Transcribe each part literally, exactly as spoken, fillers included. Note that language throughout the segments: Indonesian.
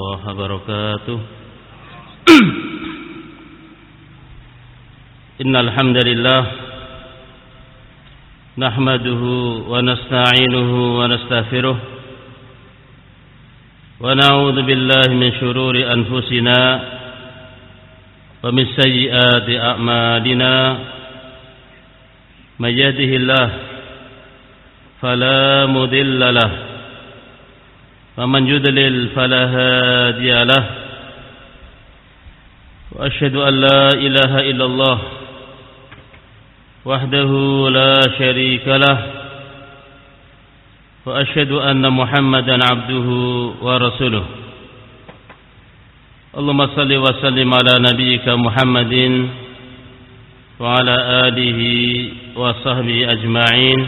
الله وبركاته إن الحمد لله نحمده ونستعينه ونستغفره ونعوذ بالله من شرور أنفسنا ومن سيئات أعمالنا من يهده الله فلا مضل له ومن يضلل فلا هادي له وأشهد أن لا إله إلا الله وحده لا شريك له وأشهد أن محمدا عبده ورسوله اللهم صل وسلم على نبيك محمد وعلى آله وصحبه أجمعين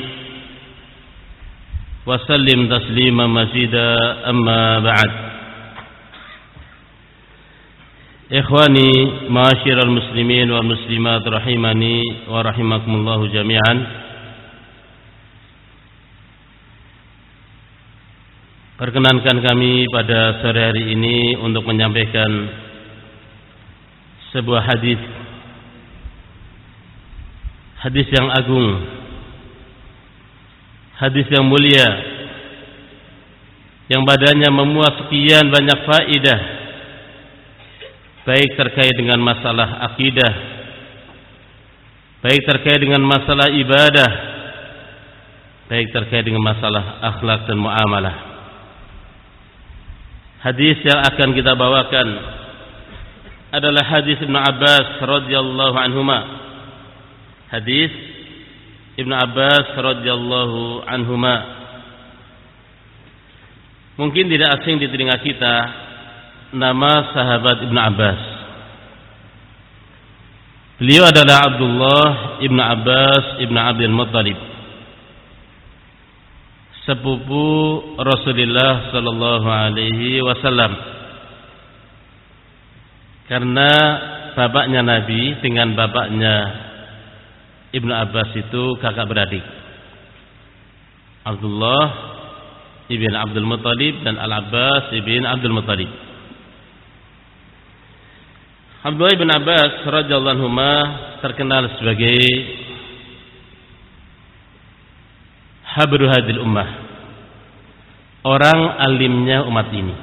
وسلم تسليما مزيدا أما بعد إخواني معاشر المسلمين والمسلمات رحمني ورحمكم الله جميعا. Perkenankan kami pada sore hari ini untuk menyampaikan sebuah hadis hadis yang agung, hadis yang mulia, yang badannya memuat sekian banyak faedah, baik terkait dengan masalah akidah, baik terkait dengan masalah ibadah, baik terkait dengan masalah akhlak dan muamalah. Hadis yang akan kita bawakan adalah hadis Ibnu Abbas radhiyallahu anhuma. Hadis Ibnu Abbas radhiyallahu anhuma. Mungkin tidak asing di telinga kita nama sahabat Ibnu Abbas. Beliau adalah Abdullah Ibnu Abbas Ibnu Abdul Muttalib, sepupu Rasulullah sallallahu alaihi wasallam. Karena bapaknya Nabi dengan bapaknya Ibnu Abbas itu kakak beradik. Abdullah ibn Abdul Muttalib dan Al-Abbas ibn Abdul Muttalib. Abdullah ibn Abbas radhiyallahu anhuma terkenal sebagai habru hadil ummah, orang alimnya umat ini.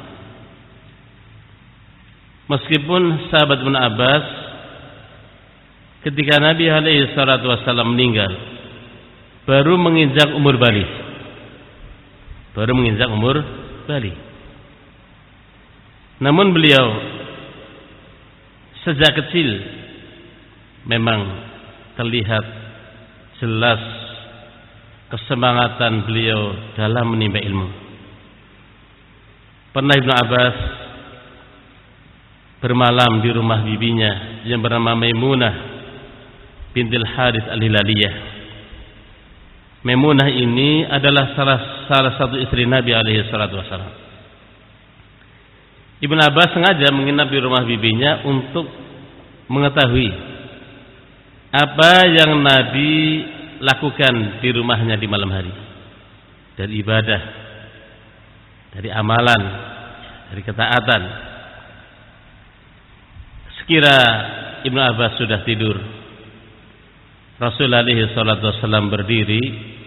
Meskipun sahabat Ibnu Abbas ketika Nabi alaihi salatu wasallam meninggal baru menginjak umur baligh, baru menginjak umur baligh. Namun beliau sejak kecil memang terlihat jelas kesemangatan beliau dalam menimba ilmu. Pernah Ibnu Abbas bermalam di rumah bibinya yang bernama Maimunah bintil Harits Al-Hilaliyah. Maimunah ini adalah salah salah satu istri Nabi alaihi salatu wasallam. Ibnu Abbas sengaja menginap di rumah bibinya untuk mengetahui apa yang Nabi lakukan di rumahnya di malam hari, dari ibadah, dari amalan, dari ketaatan. Sekira Ibnu Abbas sudah tidur, Rasulullah alaihi salatu wasallam berdiri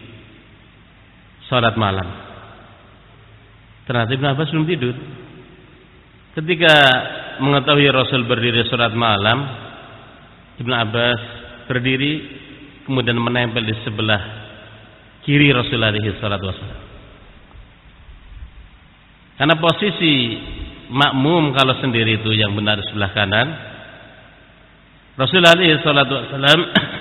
salat malam. Ternyata Ibnu Abbas belum tidur. Ketika mengetahui Rasul berdiri salat malam, Ibnu Abbas berdiri kemudian menempel di sebelah kiri Rasulullah alaihi salatu wasallam. Karena posisi makmum kalau sendiri itu yang benar di sebelah kanan, Rasulullah alaihi salatu wasallam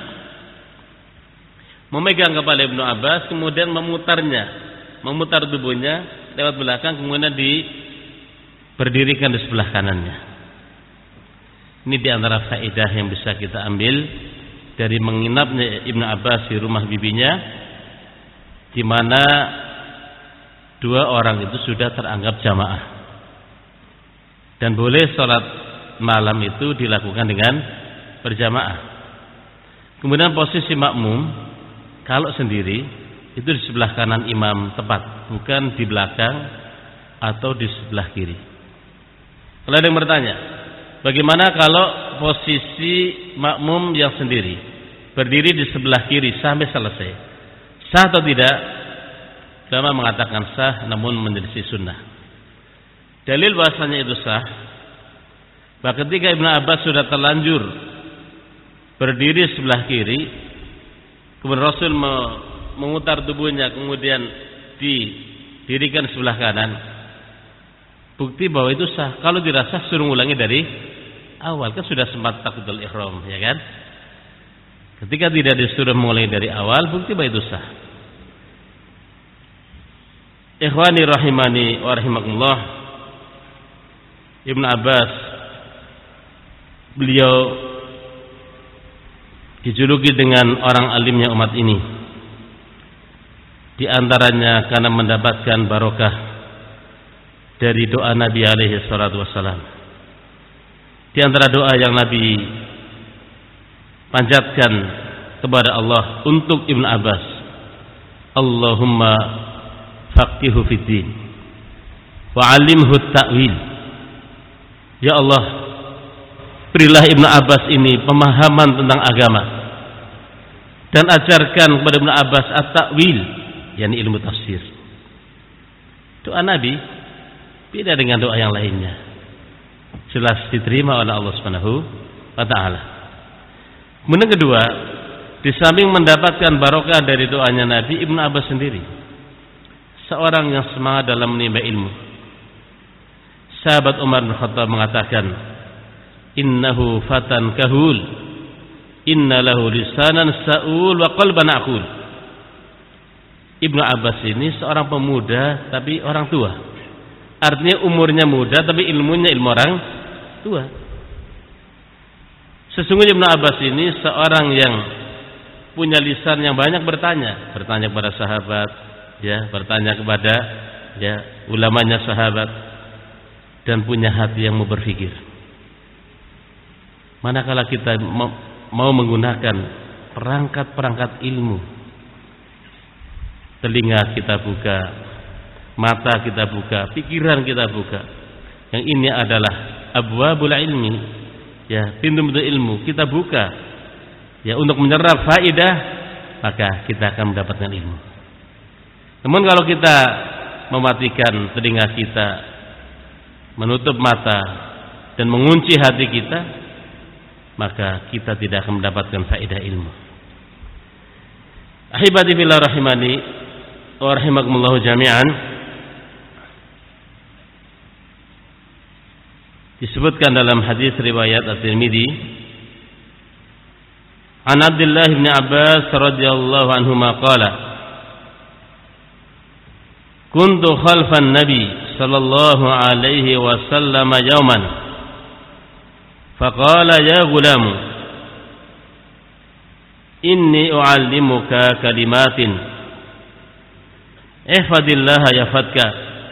memegang kepala Ibnu Abbas kemudian memutarnya, memutar tubuhnya lewat belakang kemudian diberdirikan di sebelah kanannya. Ini di antara faedah yang bisa kita ambil dari menginapnya Ibnu Abbas di rumah bibinya, di mana dua orang itu sudah teranggap jamaah dan boleh sholat malam itu dilakukan dengan berjamaah. Kemudian posisi makmum kalau sendiri itu di sebelah kanan imam tepat, bukan di belakang atau di sebelah kiri. Kalau ada yang bertanya, bagaimana kalau posisi makmum yang sendiri berdiri di sebelah kiri sampai selesai, sah atau tidak? Ulama mengatakan sah, namun menjadi sunnah. Dalil bahasanya itu sah, bahwa ketika Ibnu Abbas sudah terlanjur berdiri sebelah kiri, kemudian Rasul memutar tubuhnya, kemudian didirikan sebelah kanan, bukti bahwa itu sah. Kalau tidak sah, suruh ulangi dari awal, kan sudah sempat takbiratul ihram, ya kan? Ketika tidak disuruh mulai dari awal, bukti bahwa itu sah. Ikhwani rahimani wa rahimakumullah, Ibnu Abbas beliau dijuluki dengan orang alimnya umat ini, di antaranya karena mendapatkan barokah dari doa Nabi alaihi salatu wassalam. Di antara doa yang Nabi panjatkan kepada Allah untuk Ibnu Abbas, Allahumma faqihu fid din wa 'allimhu at-ta'wil. Ya Allah, berilah Ibnu Abbas ini pemahaman tentang agama dan ajarkan kepada Ibnu Abbas at-ta'wil, yakni ilmu tafsir. Doa Nabi beda dengan doa yang lainnya, jelas diterima oleh Allah Subhanahu wa taala. Kemudian kedua, di samping mendapatkan barokah dari doanya Nabi, Ibnu Abbas sendiri seorang yang semangat dalam menimba ilmu. Sahabat Umar bin Khattab mengatakan, innahu fatan kahul, inna lahu lisanan sa'ul wa qalban aqul. Ibnu Abbas ini seorang pemuda tapi orang tua. Artinya umurnya muda tapi ilmunya ilmu orang tua. Sesungguhnya Ibnu Abbas ini seorang yang punya lisan yang banyak bertanya, bertanya kepada sahabat, ya, bertanya kepada ya ulamanya sahabat, dan punya hati yang mau berpikir. Manakala kita mau menggunakan perangkat-perangkat ilmu, telinga kita buka, mata kita buka, pikiran kita buka. Yang ini adalah abwabul ilmi, ya, pintu-pintu ilmu kita buka, ya, untuk menyerap faidah, maka kita akan mendapatkan ilmu. Namun kalau kita mematikan telinga kita, menutup mata dan mengunci hati kita, maka kita tidak akan mendapatkan faedah ilmu. Ahibati billah rahimani wa rahimakumullah jami'an. Disebutkan dalam hadis riwayat At-Tirmidzi, an Abdullah bin Abbas radhiyallahu anhuma qala, kuntu khalfan nabi sallallahu alaihi wasallam yawman faqala ya gulam inni u'allimuka kalimatin ihfadillaha yafadka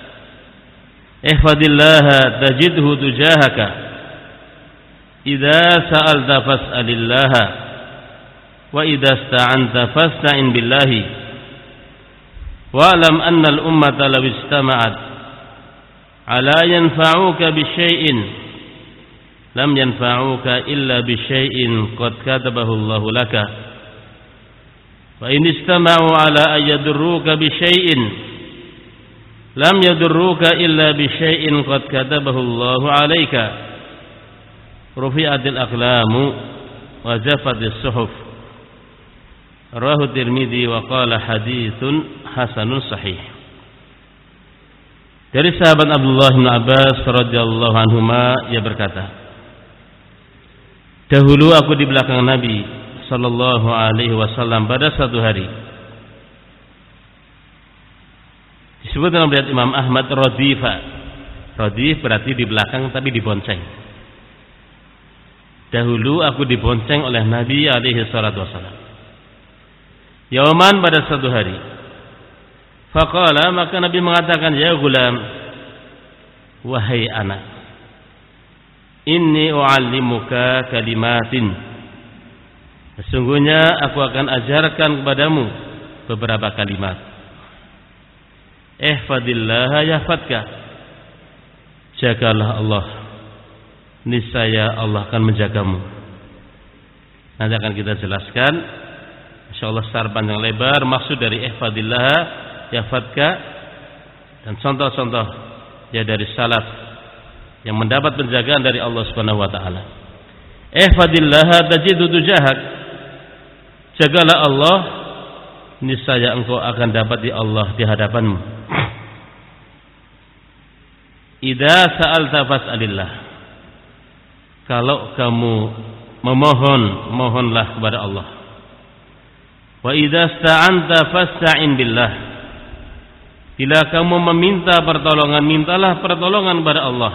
ihfadillaha tajidhu tujahaka idza sa'alta fas'alillaha wa idza ista'anta fasta'in billahi wa'lam anna al-ummata law istama'at ala yanfa'uka bi syai'in lam yanfa'uka illa bi syai'in qad katabahu Allahu laka wa in istama'u ala an yadurruka bi syai'in lam yadurruka illa bi syai'in qad katabahu Allahu 'alaika rufi'atil aqlamu wa jafatis suhuf. Rawahu Tirmidzi wa qala haditsun hasanun sahih. Dari sahabat Abdullah bin Abbas radhiyallahu anhuma, ia berkata, dahulu aku di belakang Nabi sallallahu alaihi wasallam pada satu hari. Disebut dalam riwayat Imam Ahmad radifa. Radif berarti di belakang tapi dibonceng. Dahulu aku dibonceng oleh Nabi alaihi salatu wasallam. Yauman pada satu hari. Faqala, maka Nabi mengatakan, ya gulam, wahai anak, inni u'allimuka kalimatin, sesungguhnya aku akan ajarkan kepadamu beberapa kalimat. Ihfadillaha yahfadka, jagalah Allah niscaya Allah akan menjagamu. Nanti akan kita jelaskan insyaallah secara panjang lebar maksud dari ihfadillah yahfadka dan contoh-contoh ya dari salaf yang mendapat penjagaan dari Allah Subhanahu wa taala. Ihfadillah tajidu tujahak. Jagalah Allah, niscaya engkau akan dapat di Allah di hadapanmu. Idza sa'alta fas'alillah. Kalau kamu memohon, mohonlah kepada Allah. Wa idza sta'anta fasta'in billah. Bila kamu meminta pertolongan, mintalah pertolongan kepada Allah.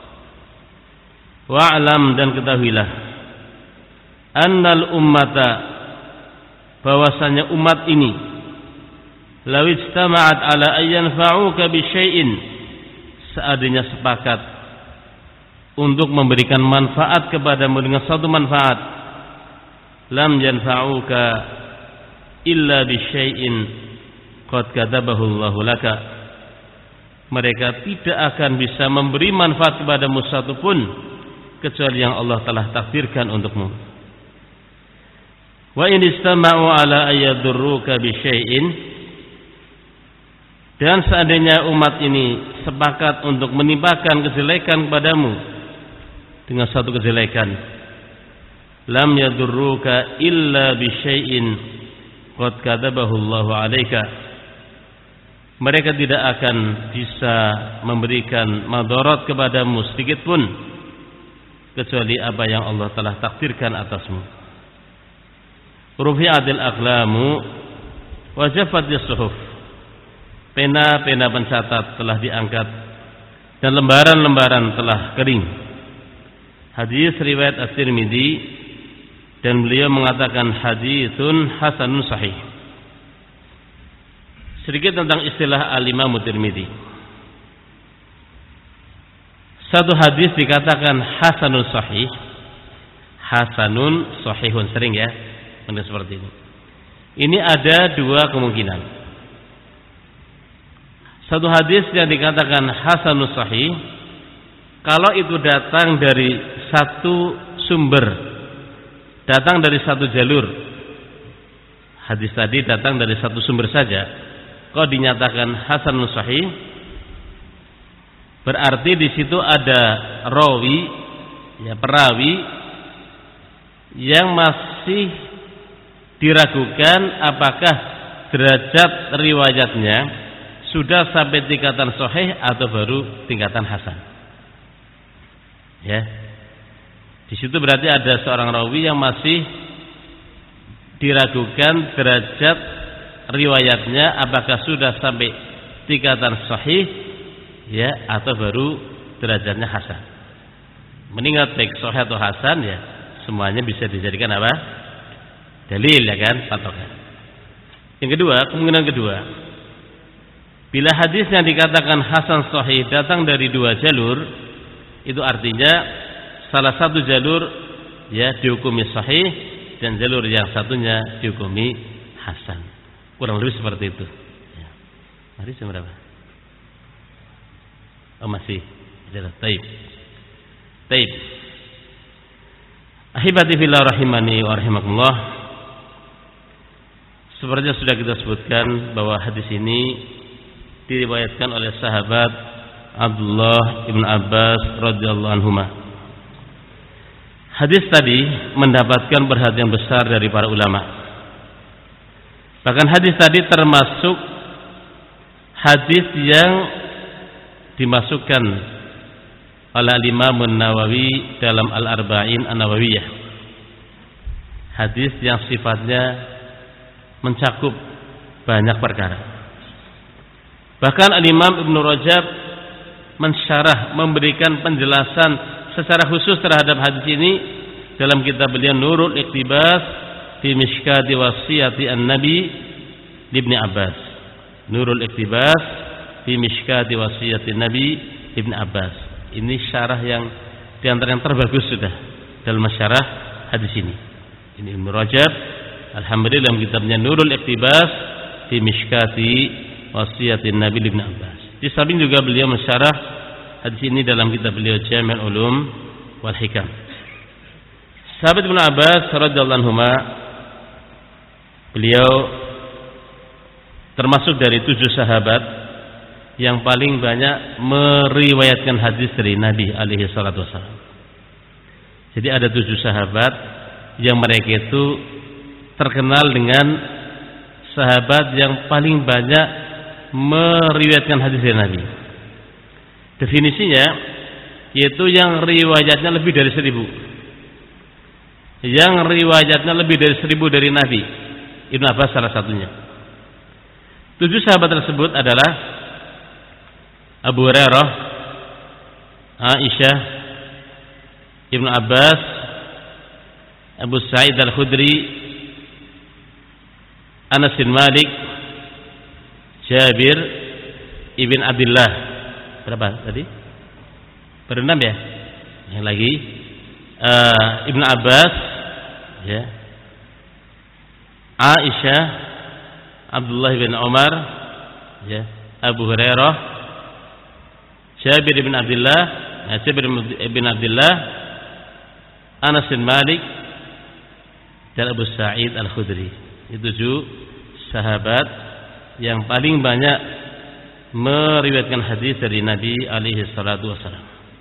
Wa'lam dan ketahuilah annal ummata, bahwasanya umat ini law istama'at ala ayyan fa'uka bi syai'in, seandainya sepakat untuk memberikan manfaat kepadamu dengan satu manfaat, lam yanfa'uka illa bi syai'in qad katabahu Allahu laka, mereka tidak akan bisa memberi manfaat kepadamu satupun kecuali yang Allah telah takdirkan untukmu. Wa in istama'u ala ayyadurruka bi syai'in, dan seandainya umat ini sepakat untuk menimpakan kejelekan kepadamu dengan satu kejelekan, lam yadurruka illa bi syai'in qad katabahu Allahu 'alaika, mereka tidak akan bisa memberikan madarat kepadamu sedikit pun kecuali apa yang Allah telah takdirkan atasmu. Rufi'atil aqlamu wa jaffatis suhuf, pena-pena pencatat telah diangkat dan lembaran-lembaran telah kering. Hadis riwayat At-Tirmidzi, dan beliau mengatakan haditsun hasanun sahih. Sedikit tentang istilah al-Imam At-Tirmidzi. Satu hadis dikatakan hasanun sahih, hasanun sahihun, sering ya mendengar seperti ini. Ini ada dua kemungkinan. Satu hadis yang dikatakan hasanun sahih, kalau itu datang dari satu sumber, datang dari satu jalur. Hadis tadi datang dari satu sumber saja, kalau dinyatakan hasanun sahih, berarti di situ ada rawi, ya perawi yang masih diragukan apakah derajat riwayatnya sudah sampai tingkatan sahih atau baru tingkatan hasan. Ya, di situ berarti ada seorang rawi yang masih diragukan derajat riwayatnya apakah sudah sampai tingkatan sahih, ya, atau baru derajatnya hasan. Mengingat baik sahih atau hasan, ya semuanya bisa dijadikan apa? Dalil, ya kan, patokan. Yang kedua, kemungkinan kedua, bila hadis yang dikatakan hasan sahih datang dari dua jalur, itu artinya salah satu jalur ya dihukumi sahih dan jalur yang satunya dihukumi hasan. Kurang lebih seperti itu. Ya. Mari jam berapa? Oh masih. Taib. Taib. Ahibati fillah rahimani wa rahimakumullah. Seperti yang sudah kita sebutkan bahwa hadis ini diriwayatkan oleh sahabat Abdullah ibn Abbas radhiyallahu anhuma. Hadis tadi mendapatkan perhatian besar dari para ulama. Bahkan hadis tadi termasuk hadis yang dimasukkan oleh Imam An-Nawawi dalam Al-Arba'in An-Nawawiyah. Hadis yang sifatnya mencakup banyak perkara. Bahkan Al-Imam Ibnu Rajab mensyarah, memberikan penjelasan secara khusus terhadap hadis ini dalam kitab beliau Nurul Iqtibas fi Mishkati Wasiyati An-Nabi Ibnu Abbas. Nurul Iqtibas fi Mishkati Wasiyati Nabi Ibnu Abbas. Ini syarah yang di antara yang terbagus sudah dalam syarah hadis ini. Ini Ibnu Rajab, alhamdulillah, dalam kitabnya Nurul Iqtibas fi Mishkati Wasiyati Nabi Ibnu Abbas. Di samping juga beliau mensyarah hadis ini dalam kitab beliau Jami' Ulum wal hikam. Sahabat Ibnu Abbas radhiyallahu anhuma, beliau termasuk dari tujuh sahabat yang paling banyak meriwayatkan hadis dari Nabi alaihi salatu wasallam. Jadi ada tujuh sahabat yang mereka itu terkenal dengan sahabat yang paling banyak meriwayatkan hadis dari Nabi. Definisinya yaitu yang riwayatnya lebih dari seribu, yang riwayatnya lebih dari seribu dari Nabi. Ibnu Abbas salah satunya. Tujuh sahabat tersebut adalah Abu Hurairah, Aisyah, Ibnu Abbas, Abu Sa'id Al-Khudri, Anas bin Malik, Jabir ibn Abdullah. Berapa tadi? Berenam ya? Yang lagi uh, Ibnu Abbas, ya, Aisyah, Abdullah bin Umar, ya, Abu Hurairah, Jabir bin Abdullah, ya, Jabir bin Abdullah, Anas bin Malik, dan Abu Sa'id Al-Khudri. Itu tujuh sahabat yang paling banyak meriwayatkan hadis dari Nabi alaihi salatu wasallam.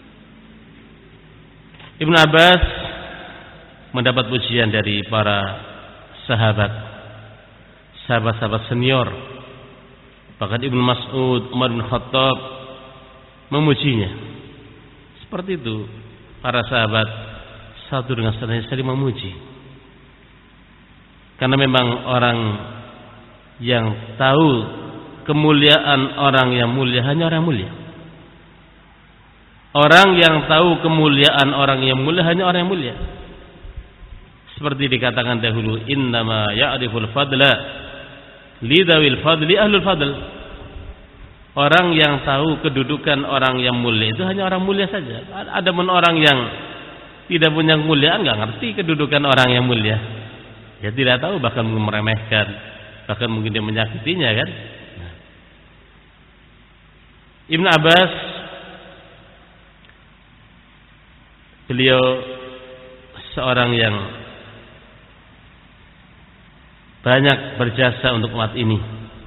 Ibnu Abbas mendapat pujian dari para sahabat, sahabat-sahabat senior. Bahkan Ibnu Mas'ud, Umar bin Khattab memujinya. Seperti itu para sahabat satu dengan satunya saling memuji. Karena memang orang yang tahu kemuliaan orang yang mulia hanya orang mulia. Orang yang tahu kemuliaan orang yang mulia hanya orang yang mulia. Seperti dikatakan dahulu, innama ya'riful fadla lidawil fadli ahlul fadl. Orang yang tahu kedudukan orang yang mulia itu hanya orang mulia saja. Adapun orang yang tidak punya kemuliaan enggak ngerti kedudukan orang yang mulia. Dia tidak tahu, bahkan meremehkan, bahkan mungkin dia menyakitinya, kan? Nah. Ibnu Abbas, beliau seorang yang banyak berjasa untuk umat ini.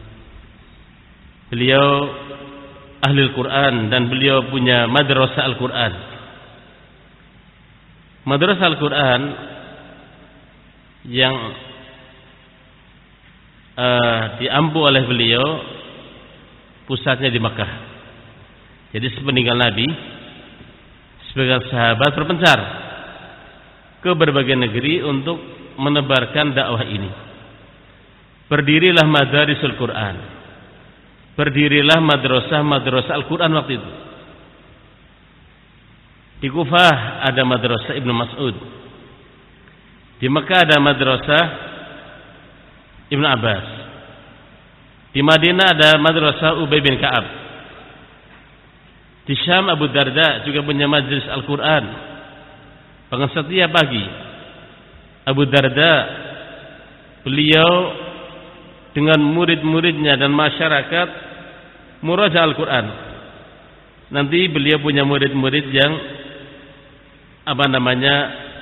Beliau ahli Al-Quran dan beliau punya madrasah Al-Quran. Madrasah Al-Quran yang uh, diampu oleh beliau pusatnya di Mekah. Jadi sepeninggal Nabi, sebagian sahabat berpencar ke berbagai negeri untuk menebarkan dakwah ini. Berdirilah madarisul Quran, berdirilah madrasah-madrasah Al-Quran waktu itu. Di Kufah ada madrasah Ibnu Mas'ud, di Mekah ada madrasah Ibnu Abbas, di Madinah ada madrasah Ubay bin Ka'ab, di Syam Abu Darda juga punya majelis Al-Quran. Bahkan setiap pagi Abu Darda, beliau dengan murid-muridnya dan masyarakat murajaah Al-Quran. Nanti beliau punya murid-murid yang apa namanya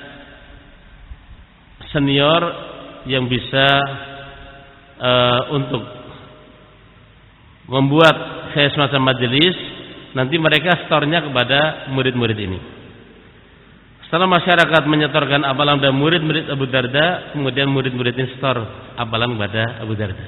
senior yang bisa uh, untuk membuat kayak semacam majelis. Nanti mereka setornya kepada murid-murid ini. Setelah masyarakat menyetorkan apalan kepada murid-murid Abu Darda, kemudian murid-murid ini setor apalan kepada Abu Darda.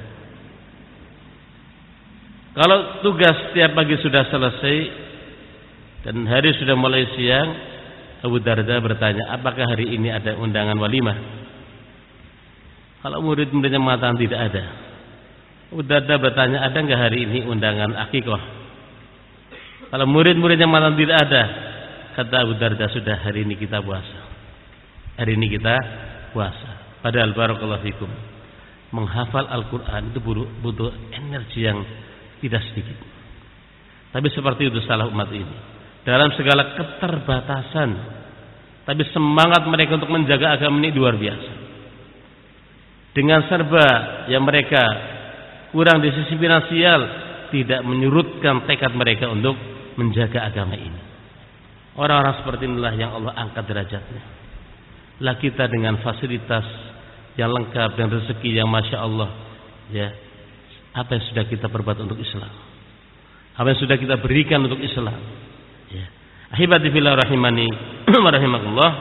Kalau tugas setiap pagi sudah selesai dan hari sudah mulai siang, Abu Darda bertanya, apakah hari ini ada undangan walimah? Kalau murid-muridnya mengatakan tidak ada, Abu Darda bertanya, ada enggak hari ini undangan akikah? Kalau murid-muridnya mengatakan tidak ada, kata Abu Darda, sudah hari ini kita puasa. Hari ini kita puasa. Padahal barakallahu fikum, menghafal Al-Quran itu butuh energi yang tidak sedikit. Tapi seperti itu salah umat ini. Dalam segala keterbatasan, tapi semangat mereka untuk menjaga agama ini luar biasa. Dengan serba yang mereka kurang di sisi finansial, tidak menyurutkan tekad mereka untuk menjaga agama ini. Orang-orang seperti inilah yang Allah angkat derajatnya. Lah kita dengan fasilitas yang lengkap dan rezeki yang masya Allah, ya, apa yang sudah kita perbuat untuk Islam? Apa yang sudah kita berikan untuk Islam? Ya. Ahibati fillah rahimani wa rahimakumullah.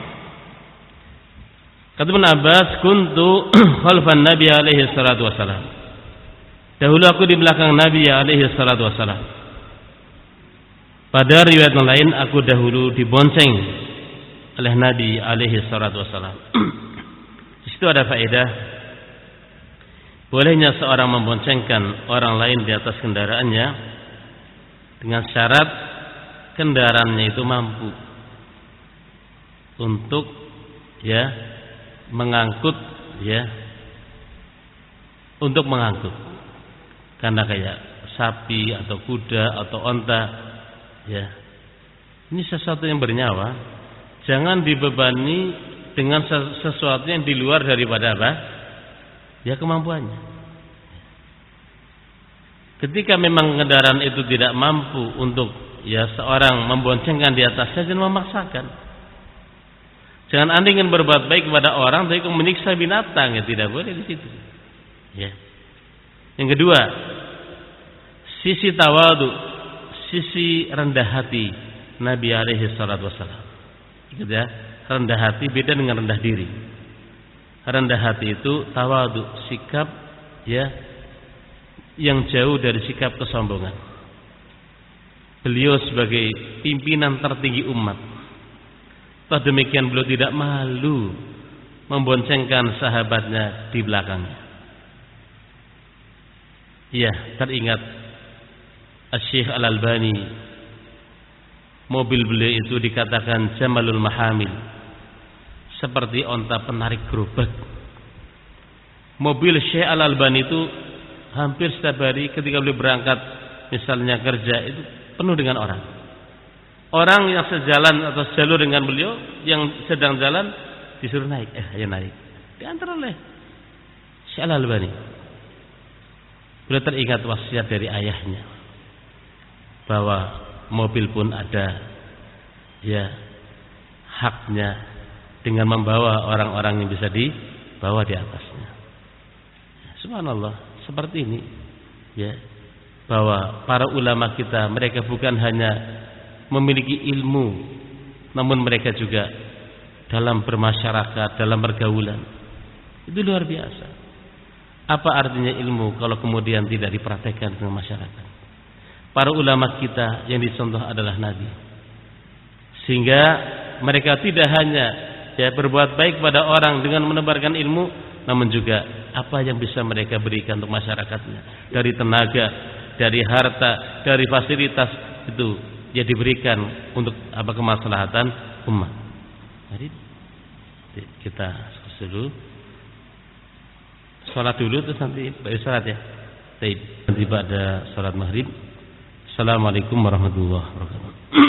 Kata Ibnu Abbas, kuntu khalfan Nabi alaihi salatu wasalam. Dahulu aku di belakang Nabi alaihi salatu wasalam. Pada riwayat lain aku dahulu dibonceng oleh Nabi alaihi salatu wasalam. Di situ ada faedah bolehnya seorang memboncengkan orang lain di atas kendaraannya dengan syarat kendaraannya itu mampu untuk ya mengangkut ya untuk mengangkut, karena kayak sapi atau kuda atau onta ya, ini sesuatu yang bernyawa, jangan dibebani dengan sesuatu yang di luar daripada apa ya kemampuannya. Ketika memang kendaraan itu tidak mampu untuk ya seorang memboncengkan di atasnya, jangan memaksakan. Jangan Anda ingin berbuat baik kepada orang tapi kamu menyiksa binatang, ya tidak boleh di situ. Ya. Yang kedua, sisi tawadu, sisi rendah hati Nabi alaihi salatu wasallam. Ingat ya, rendah hati beda dengan rendah diri. Rendah hati itu tawadu, sikap ya yang jauh dari sikap kesombongan. Beliau sebagai pimpinan tertinggi umat, toh demikian beliau tidak malu memboncengkan sahabatnya di belakangnya. Iya, teringat Asy-Syaikh Al-Albani, mobil beliau itu dikatakan Jamalul Mahamil, seperti onta penarik gerobak. Mobil Syekh Al-Albani itu hampir setiap hari ketika beliau berangkat misalnya kerja itu penuh dengan orang. Orang yang sejalan atau sejalur dengan beliau yang sedang jalan disuruh naik, eh ayo naik. Diantar oleh Syekh Al-Albani. Beliau teringat wasiat dari ayahnya bahwa mobil pun ada ya haknya dengan membawa orang-orang yang bisa dibawa di atasnya. Subhanallah, seperti ini ya, bahwa para ulama kita mereka bukan hanya memiliki ilmu, namun mereka juga dalam bermasyarakat, dalam pergaulan itu luar biasa. Apa artinya ilmu kalau kemudian tidak dipraktekkan dengan masyarakat? Para ulama kita yang dicontoh adalah Nabi, sehingga mereka tidak hanya ya berbuat baik pada orang dengan menebarkan ilmu, namun juga apa yang bisa mereka berikan untuk masyarakatnya dari tenaga, dari harta, dari fasilitas itu ya diberikan untuk apa kemaslahatan umat. Jadi kita dulu salat dulu terus nanti baru salat ya. Baik, nanti pada salat maghrib. Assalamualaikum warahmatullahi wabarakatuh.